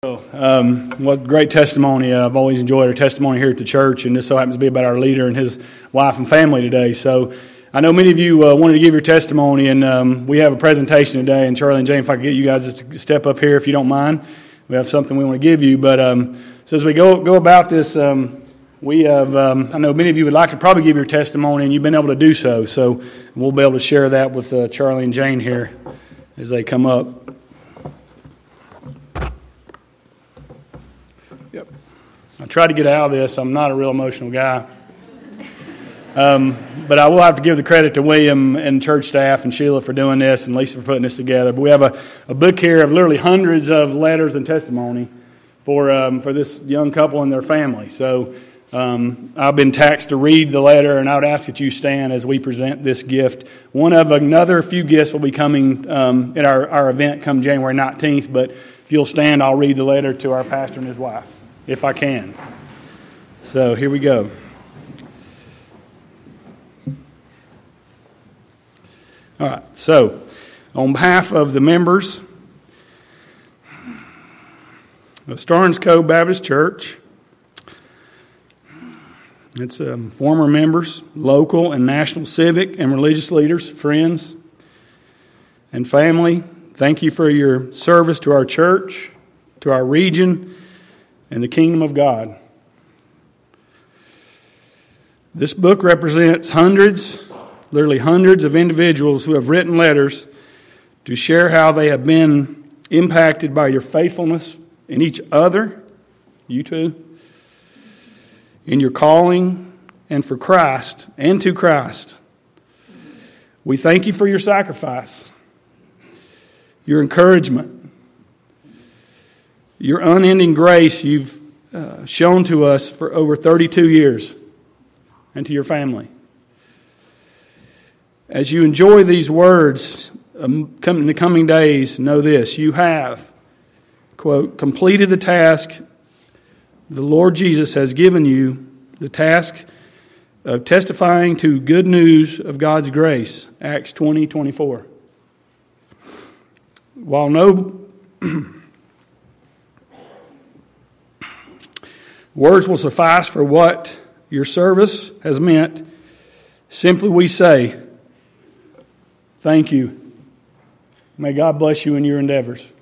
What great testimony. I've always enjoyed our testimony here at the church, and this so happens to be about our leader and his wife and family today. So I know many of you wanted to give your testimony, and we have a presentation today. And Charlie and Jane, if I could get you guys just to step up here if you don't mind. We have something we want to give you. But so as we go about this, we have, I know many of you would like to probably give your testimony, and you've been able to do so. So we'll be able to share that with Charlie and Jane here as they come up. I try to get out of this. I'm not a real emotional guy. But I will have to give the credit to William and church staff and Sheila for doing this and Lisa for putting this together. But we have a book here of literally hundreds of letters and testimony for this young couple and their family. So I've been taxed to read the letter, and I would ask that you stand as we present this gift. One of another few gifts will be coming at our event come January 19th. But if you'll stand, I'll read the letter to our pastor and his wife, if I can. So here we go. All right, so on behalf of the members of Starnes Cove Baptist Church, it's former members, local and national civic and religious leaders, friends, and family, thank you for your service to our church, to our region, and the kingdom of God. This book represents literally hundreds of individuals who have written letters to share how they have been impacted by your faithfulness in each other, you too, in your calling and for Christ and to Christ. We thank you for your sacrifice, your encouragement, your unending grace you've shown to us for over 32 years and to your family. As you enjoy these words in the coming days, know this: you have, quote, completed the task the Lord Jesus has given you, the task of testifying to good news of God's grace, Acts 20:24. While no words will suffice for what your service has meant, simply we say, thank you. May God bless you in your endeavors.